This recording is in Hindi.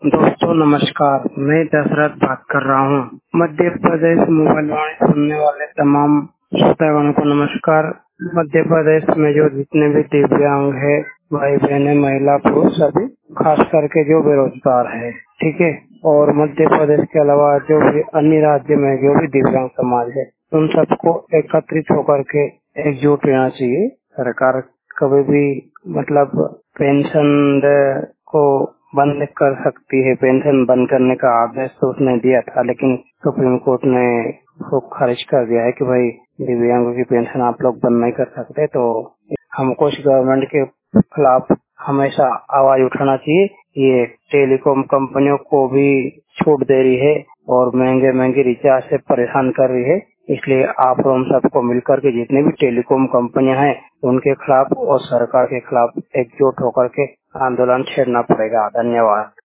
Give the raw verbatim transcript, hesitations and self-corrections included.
दोस्तों नमस्कार, मैं दशरथ बात कर रहा हूँ। मध्य प्रदेश मोबाइल वाणी सुनने वाले तमाम श्रोतागणों को नमस्कार। मध्य प्रदेश में जो जितने भी दिव्यांग है, भाई बहने, महिला पुरुष सभी, खास करके जो बेरोजगार है, ठीक है, और मध्य प्रदेश के अलावा जो भी अन्य राज्य में जो भी दिव्यांग समाज है, उन सबको एकत्रित होकर के एकजुट रहना चाहिए। सरकार कभी भी मतलब पेंशन को बंद कर सकती है। पेंशन बंद करने का आदेश तो उसने दिया था, लेकिन सुप्रीम कोर्ट ने वो खारिज कर दिया है कि भाई दिव्यांगों की पेंशन आप लोग बंद नहीं कर सकते। तो हमको इस गवर्नमेंट के खिलाफ हमेशा आवाज उठाना चाहिए। ये टेलीकॉम कंपनियों को भी छूट दे रही है और महंगे महंगे रिचार्ज से परेशान कर रही है। इसलिए आप हम सबको मिलकर के जितने भी टेलीकॉम कंपनियां हैं उनके खिलाफ और सरकार के खिलाफ एकजुट होकर के आंदोलन छेड़ना पड़ेगा। धन्यवाद।